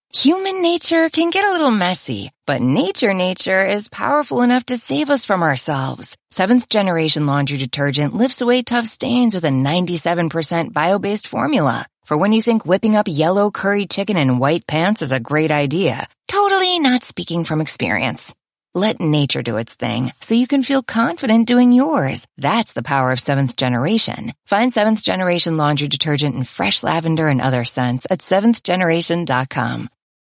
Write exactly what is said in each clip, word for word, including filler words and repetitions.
Human nature can get a little messy, but nature nature is powerful enough to save us from ourselves. Seventh Generation Laundry Detergent lifts away tough stains with a ninety-seven percent bio-based formula. For when you think whipping up yellow curry chicken in white pants is a great idea. Totally not speaking from experience. Let nature do its thing so you can feel confident doing yours. That's the power of Seventh Generation. Find Seventh Generation Laundry Detergent in fresh lavender and other scents at seventh generation dot com.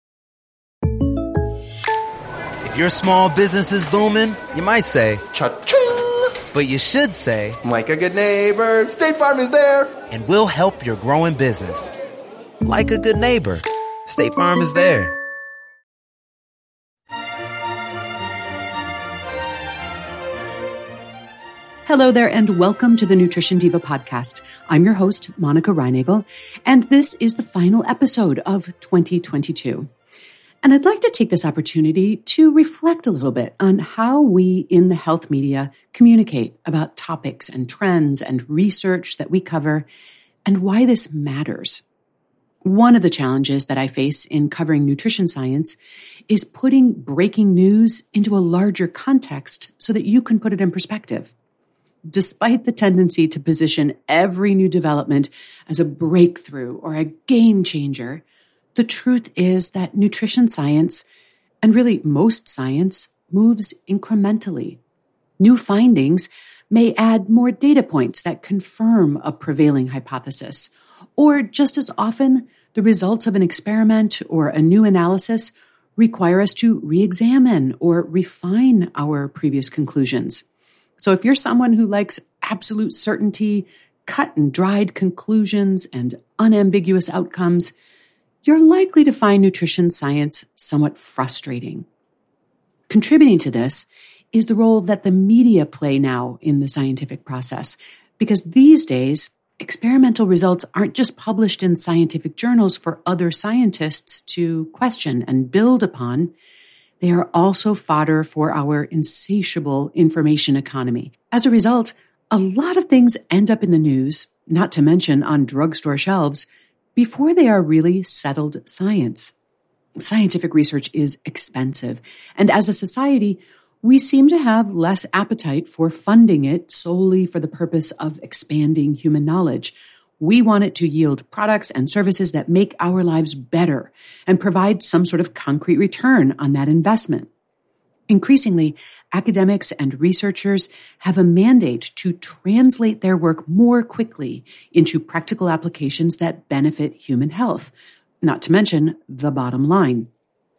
If your small business is booming, you might say, cha-ching! But you should say, like a good neighbor, State Farm is there! And we'll help your growing business. Like a good neighbor, State Farm is there. Hello there, and welcome to the Nutrition Diva podcast. I'm your host, Monica Reinagel, and this is the final episode of twenty twenty-two. And I'd like to take this opportunity to reflect a little bit on how we in the health media communicate about topics and trends and research that we cover and why this matters. One of the challenges that I face in covering nutrition science is putting breaking news into a larger context so that you can put it in perspective. Despite the tendency to position every new development as a breakthrough or a game changer, the truth is that nutrition science, and really most science, moves incrementally. New findings may add more data points that confirm a prevailing hypothesis, or just as often, the results of an experiment or a new analysis require us to re-examine or refine our previous conclusions. So if you're someone who likes absolute certainty, cut and dried conclusions, and unambiguous outcomes, you're likely to find nutrition science somewhat frustrating. Contributing to this is the role that the media play now in the scientific process, because these days, experimental results aren't just published in scientific journals for other scientists to question and build upon. They are also fodder for our insatiable information economy. As a result, a lot of things end up in the news, not to mention on drugstore shelves, before they are really settled science. Scientific research is expensive, and as a society, we seem to have less appetite for funding it solely for the purpose of expanding human knowledge. We want it to yield products and services that make our lives better and provide some sort of concrete return on that investment. Increasingly, academics and researchers have a mandate to translate their work more quickly into practical applications that benefit human health, not to mention the bottom line.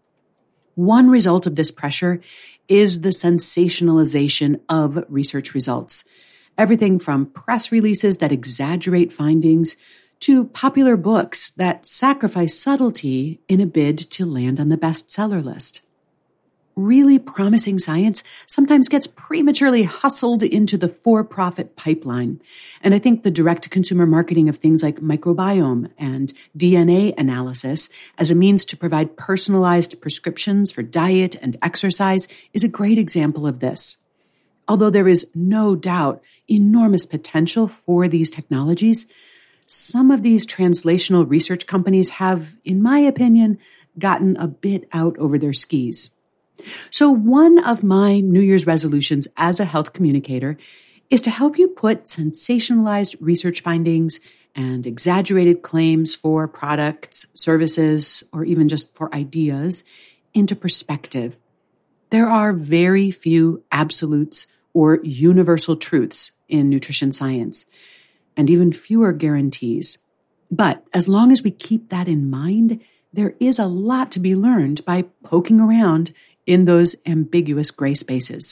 One result of this pressure is the sensationalization of research results. Everything from press releases that exaggerate findings to popular books that sacrifice subtlety in a bid to land on the bestseller list. Really promising science sometimes gets prematurely hustled into the for-profit pipeline. And I think the direct-to-consumer marketing of things like microbiome and D N A analysis as a means to provide personalized prescriptions for diet and exercise is a great example of this. Although there is no doubt enormous potential for these technologies, some of these translational research companies have, in my opinion, gotten a bit out over their skis. So one of my New Year's resolutions as a health communicator is to help you put sensationalized research findings and exaggerated claims for products, services, or even just for ideas into perspective. There are very few absolutes or universal truths in nutrition science, and even fewer guarantees. But as long as we keep that in mind, there is a lot to be learned by poking around in those ambiguous gray spaces.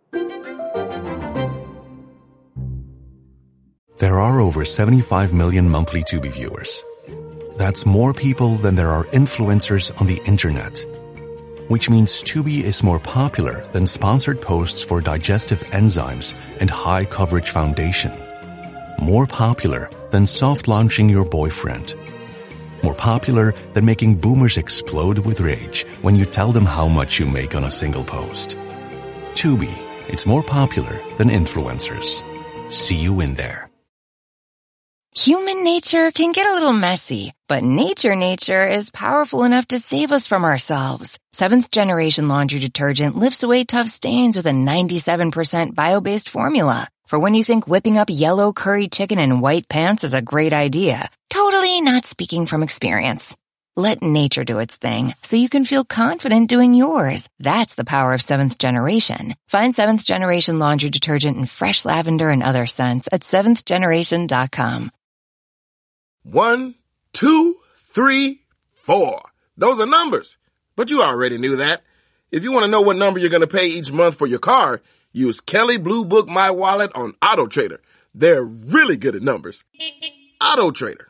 There are over seventy-five million monthly Tubi viewers. That's more people than there are influencers on the internet, which means Tubi is more popular than sponsored posts for digestive enzymes and high coverage foundation. More popular than soft launching your boyfriend. More popular than making boomers explode with rage when you tell them how much you make on a single post. Tubi, it's more popular than influencers. See you in there. Human nature can get a little messy, but nature nature is powerful enough to save us from ourselves. Seventh Generation Laundry Detergent lifts away tough stains with a ninety-seven percent bio-based formula. For when you think whipping up yellow curry chicken in white pants is a great idea. Totally not speaking from experience. Let nature do its thing so you can feel confident doing yours. That's the power of Seventh Generation. Find Seventh Generation Laundry Detergent in fresh lavender and other scents at seventh generation dot com. One, two, three, four. Those are numbers. But you already knew that. If you want to know what number you're going to pay each month for your car, use Kelley Blue Book My Wallet on Auto Trader. They're really good at numbers. Auto Trader.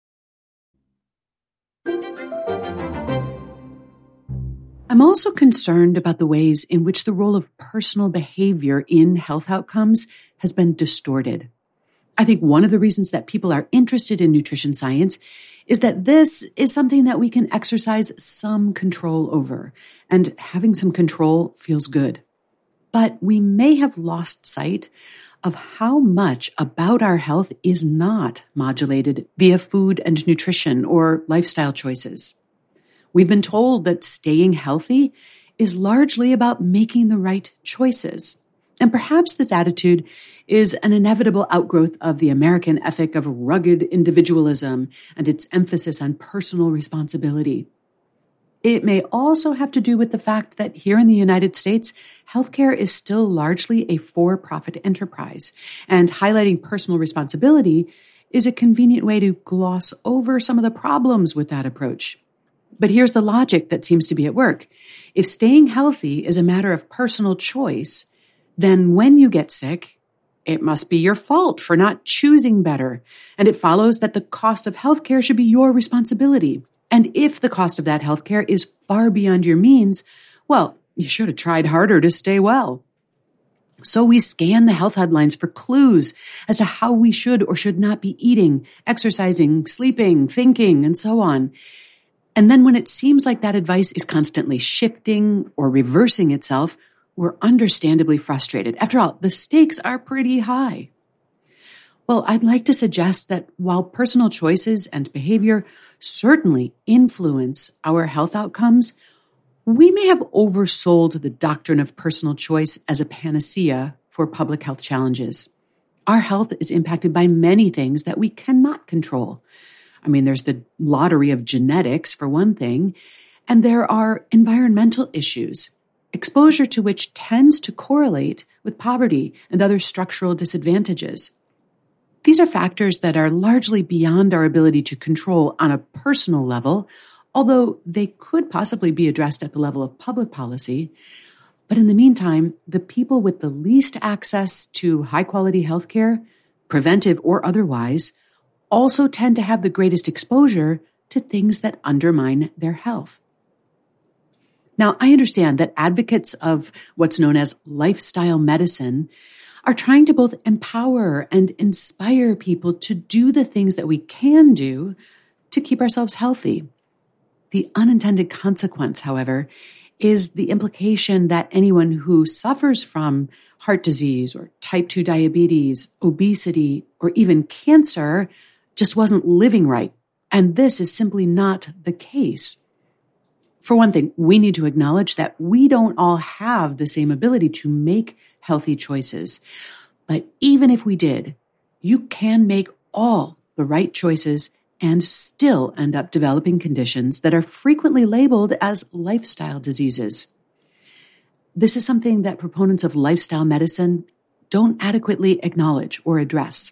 I'm also concerned about the ways in which the role of personal behavior in health outcomes has been distorted. I think one of the reasons that people are interested in nutrition science is that this is something that we can exercise some control over, and having some control feels good. But we may have lost sight of how much about our health is not modulated via food and nutrition or lifestyle choices. We've been told that staying healthy is largely about making the right choices. And perhaps this attitude is an inevitable outgrowth of the American ethic of rugged individualism and its emphasis on personal responsibility. It may also have to do with the fact that here in the United States, healthcare is still largely a for-profit enterprise, and highlighting personal responsibility is a convenient way to gloss over some of the problems with that approach. But here's the logic that seems to be at work. If staying healthy is a matter of personal choice, then when you get sick, it must be your fault for not choosing better. And it follows that the cost of healthcare should be your responsibility. And if the cost of that healthcare is far beyond your means, well, you should have tried harder to stay well. So we scan the health headlines for clues as to how we should or should not be eating, exercising, sleeping, thinking, and so on. And then when it seems like that advice is constantly shifting or reversing itself, we're understandably frustrated. After all, the stakes are pretty high. Well, I'd like to suggest that while personal choices and behavior certainly influence our health outcomes, we may have oversold the doctrine of personal choice as a panacea for public health challenges. Our health is impacted by many things that we cannot control. I mean, there's the lottery of genetics, for one thing, and there are environmental issues, exposure to which tends to correlate with poverty and other structural disadvantages. These are factors that are largely beyond our ability to control on a personal level, although they could possibly be addressed at the level of public policy. But in the meantime, the people with the least access to high-quality healthcare, preventive or otherwise, also tend to have the greatest exposure to things that undermine their health. Now, I understand that advocates of what's known as lifestyle medicine are trying to both empower and inspire people to do the things that we can do to keep ourselves healthy. The unintended consequence, however, is the implication that anyone who suffers from heart disease or type two diabetes, obesity, or even cancer just wasn't living right. And this is simply not the case. For one thing, we need to acknowledge that we don't all have the same ability to make healthy choices. But even if we did, you can make all the right choices and still end up developing conditions that are frequently labeled as lifestyle diseases. This is something that proponents of lifestyle medicine don't adequately acknowledge or address.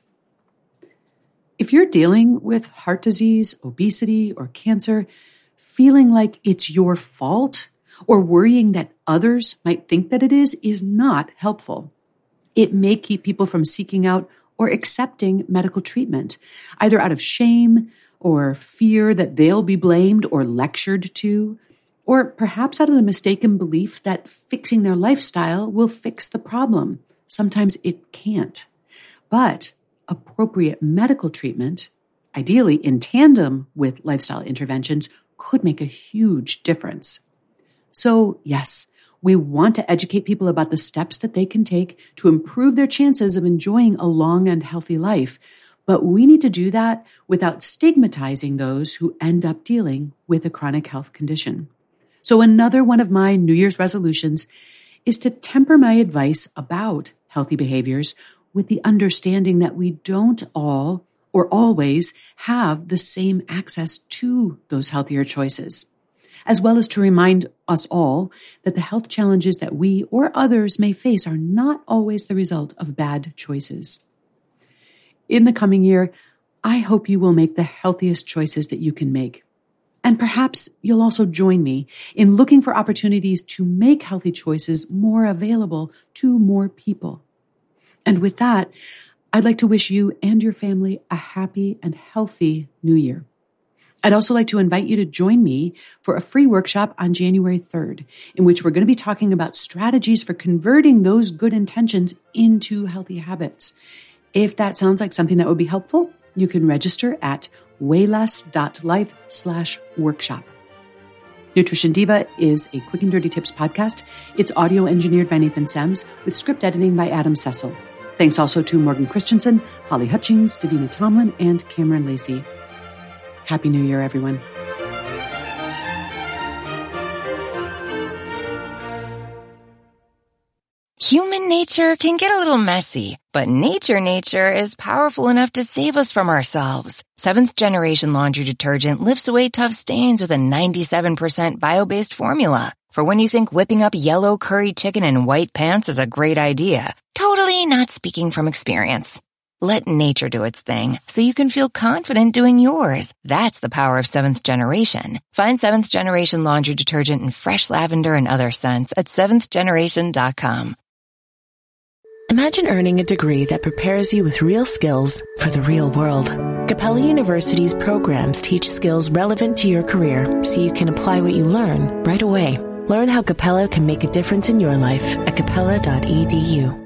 If you're dealing with heart disease, obesity, or cancer, feeling like it's your fault or worrying that others might think that it is, is not helpful. It may keep people from seeking out or accepting medical treatment, either out of shame or fear that they'll be blamed or lectured to, or perhaps out of the mistaken belief that fixing their lifestyle will fix the problem. Sometimes it can't. But appropriate medical treatment, ideally in tandem with lifestyle interventions, could make a huge difference. So, yes, we want to educate people about the steps that they can take to improve their chances of enjoying a long and healthy life. But we need to do that without stigmatizing those who end up dealing with a chronic health condition. So another one of my New Year's resolutions is to temper my advice about healthy behaviors with the understanding that we don't all or always have the same access to those healthier choices, as well as to remind us all that the health challenges that we or others may face are not always the result of bad choices. In the coming year, I hope you will make the healthiest choices that you can make. And perhaps you'll also join me in looking for opportunities to make healthy choices more available to more people. And with that, I'd like to wish you and your family a happy and healthy New Year. I'd also like to invite you to join me for a free workshop on January third, in which we're going to be talking about strategies for converting those good intentions into healthy habits. If that sounds like something that would be helpful, you can register at wayless.life slash workshop. Nutrition Diva is a Quick and Dirty Tips podcast. It's audio engineered by Nathan Sems with script editing by Adam Cecil. Thanks also to Morgan Christensen, Holly Hutchings, Davina Tomlin, and Cameron Lacey. Happy New Year, everyone. Human nature can get a little messy, but nature nature is powerful enough to save us from ourselves. Seventh Generation Laundry Detergent lifts away tough stains with a ninety-seven percent bio-based formula. For when you think whipping up yellow curry chicken in white pants is a great idea. Totally not speaking from experience. Let nature do its thing so you can feel confident doing yours. That's the power of Seventh Generation. Find Seventh Generation Laundry Detergent in fresh lavender and other scents at seventh generation dot com. Imagine earning a degree that prepares you with real skills for the real world. Capella University's programs teach skills relevant to your career so you can apply what you learn right away. Learn how Capella can make a difference in your life at capella dot e d u.